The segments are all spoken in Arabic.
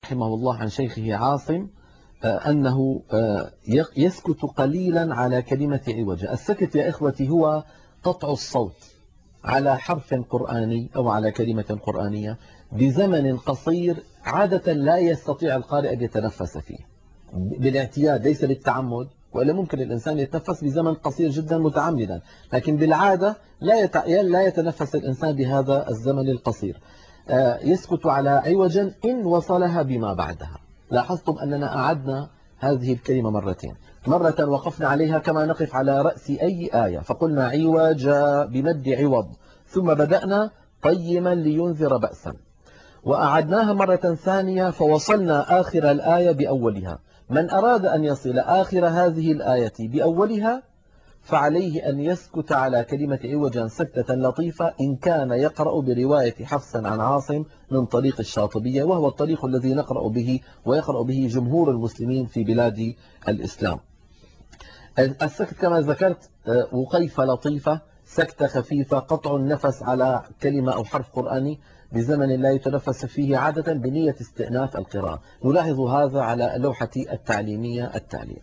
رحمه الله عن شيخه عاصم أنه يسكت قليلا على كلمة عوج. السكت يا إخوتي هو قطع الصوت على حرف قرآني أو على كلمة قرآنية بزمن قصير عادة لا يستطيع القارئ أن يتنفس فيه بالاعتياد، ليس بالتعمد، وإلا ممكن الإنسان يتنفس بزمن قصير جدا متعمدا، لكن بالعادة لا يتنفس الإنسان بهذا الزمن القصير. يسكت على عوجا إن وصلها بما بعدها. لاحظتم أننا أعدنا هذه الكلمة مرتين، مرة وقفنا عليها كما نقف على رأس أي آية فقلنا عوجا بمد عوض، ثم بدأنا قيما لينذر بأسا، وأعدناها مرة ثانية فوصلنا آخر الآية بأولها. من أراد أن يصل آخر هذه الآية بأولها فعليه أن يسكت على كلمة عوجا سكتة لطيفة إن كان يقرأ برواية حفص عن عاصم من طريق الشاطبية، وهو الطريق الذي نقرأ به ويقرأ به جمهور المسلمين في بلاد الإسلام. السكت كما ذكرت وقيفة لطيفة، سكتة خفيفة، قطع النفس على كلمة أو حرف قرآني بزمن لا يتنفس فيه عادة بنية استئناف القراءة. نلاحظ هذا على اللوحة التعليمية التالية.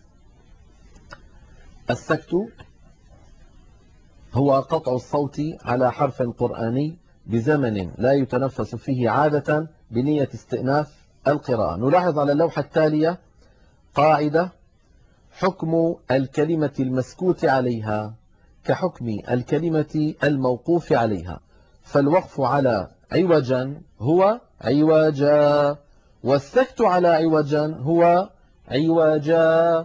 السكت هو قطع الصوت على حرف قرآني بزمن لا يتنفس فيه عادة بنية استئناف القراءة. نلاحظ على اللوحة التالية قاعدة: حكم الكلمة المسكوت عليها كحكم الكلمة الموقوف عليها، فالوقف على عوجا هو عوجا، والسكت على عوجا هو عوجا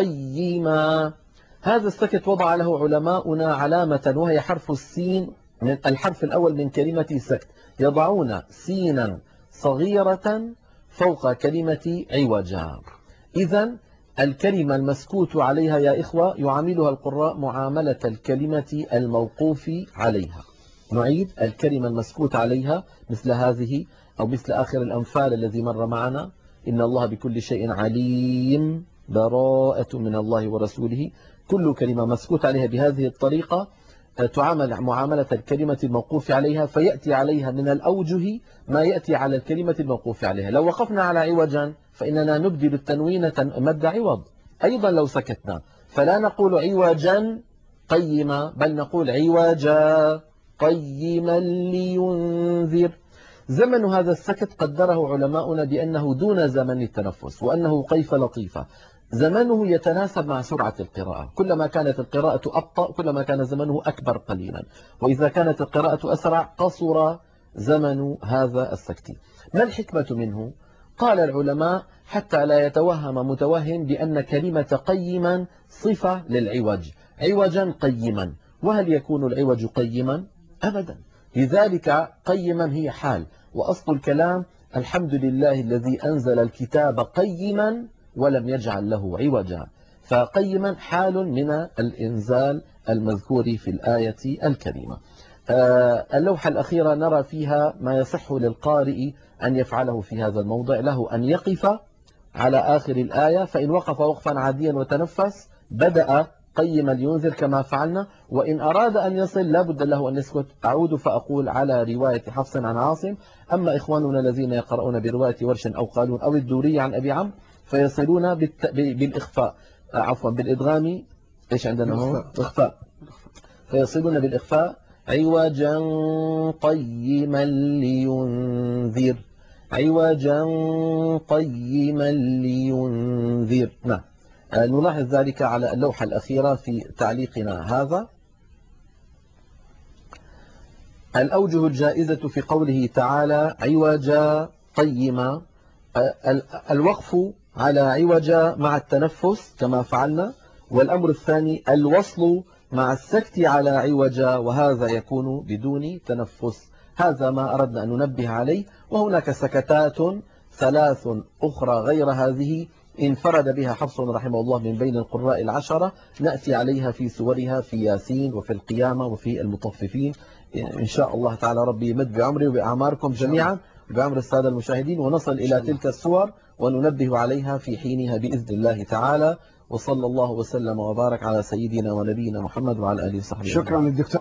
قيما. هذا السكت وضع له علماؤنا علامة وهي حرف السين، من الحرف الأول من كلمة سكت، يضعون سينا صغيرة فوق كلمة عوجا. إذن الكلمة المسكوت عليها يا إخوة يعاملها القراء معاملة الكلمة الموقوف عليها. نعيد: الكلمة المسكوت عليها مثل هذه أو مثل آخر الأنفال الذي مر معنا: إن الله بكل شيء عليم، براءة من الله ورسوله. كل كلمة مسكوت عليها بهذه الطريقة تعامل معاملة الكلمة الموقوف عليها، فيأتي عليها من الأوجه ما يأتي على الكلمة الموقوف عليها. لو وقفنا على عوجا فإننا نبدل التنوين مد عوض. أيضا لو سكتنا فلا نقول عوجا قيما، بل نقول عوجا قيما لينذر. زمن هذا السكت قدره علماؤنا بأنه دون زمن التنفس، وأنه قيفة لطيفة. زمنه يتناسب مع سرعة القراءة، كلما كانت القراءة أبطأ كلما كان زمنه أكبر قليلا، وإذا كانت القراءة أسرع قصر زمن هذا السكت. ما الحكمة منه؟ قال العلماء: حتى لا يتوهم متوهم بأن كلمة قيما صفة للعوج، عوجا قيما، وهل يكون العوج قيما؟ أبدا. لذلك قيما هي حال، وأصل الكلام: الحمد لله الذي أنزل الكتاب قيما ولم يجعل له عوجا. فقيما حال من الإنزال المذكور في الآية الكريمة. اللوحة الأخيرة نرى فيها ما يصح للقارئ أن يفعله في هذا الموضع: له أن يقف على آخر الآية، فإن وقف وقفا عاديا وتنفس بدأ قيما لينذر كما فعلنا، وإن أراد أن يصل لا بد له أن يسكت. أعود فأقول على رواية حفص عن عاصم. أما إخواننا الذين يقرؤون برواية ورش أو قالون أو الدوري عن أبي عمرو فيصلون بالإخفاء، عفوا بالإدغام. إيش عندنا هو؟ إخفاء. فيصلون بالإخفاء: عوجا قيما لينذر، عوجا قيما لينذر. نعم، نلاحظ ذلك على اللوحة الأخيرة في تعليقنا هذا. الأوجه الجائزة في قوله تعالى عوجا قيما: الوقف على عوجا مع التنفس كما فعلنا، والأمر الثاني الوصل مع السكت على عوجا، وهذا يكون بدون تنفس. هذا ما أردنا أن ننبه عليه. وهناك سكتات ثلاث أخرى غير هذه انفرد بها حفص رحمه الله من بين القراء العشرة، نأتي عليها في سورها في ياسين وفي القيامة وفي المطففين إن شاء الله تعالى. ربي يمد بعمري وبأعماركم جميعا وبعمر السادة المشاهدين، ونصل إلى تلك الصور وننبه عليها في حينها بإذن الله تعالى. وصلى الله وسلم وبارك على سيدنا ونبينا محمد وعلى آله وصحبه. شكرا للدكتور.